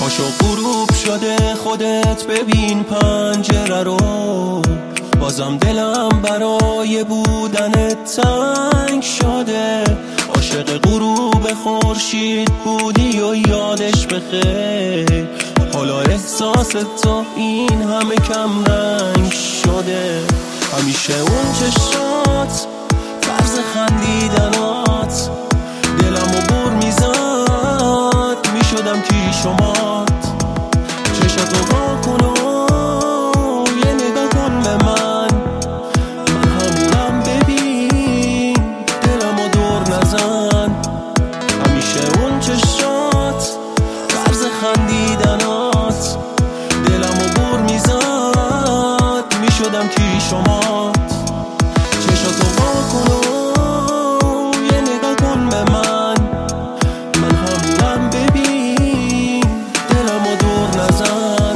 پاشو غروب شده خودت ببین پنجره رو، بازم دلم برای بودنت تنگ شده. عاشق غروب خورشید بودی و یادش بخیر، حالا احساس تو این همه کم رنگ شده. همیشه اون چشات طرز خندیدنات دلمو بر میزد، میشدم کیشومات. چشاتو وا کن و یه نگاه کن به من همونم ببین، دلمو دور نزن. همیشه اون چشات طرز خندیدنات دلمو بر میزد، میشدم کیشومات. چشاتو وا کن و یه نگاه کن به من همونم ببین، دلمو دور نزن.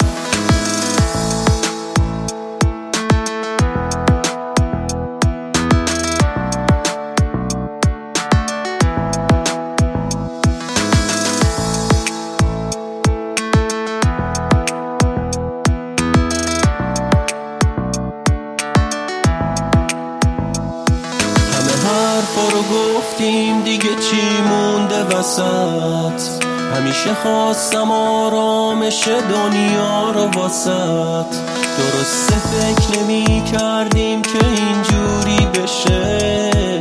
حرفا رو گفتیم دیگه چی مونده وسط، همیشه خواستم آرامش دنیا رو واسط. درسته فکر نمی کردیم که اینجوری بشه،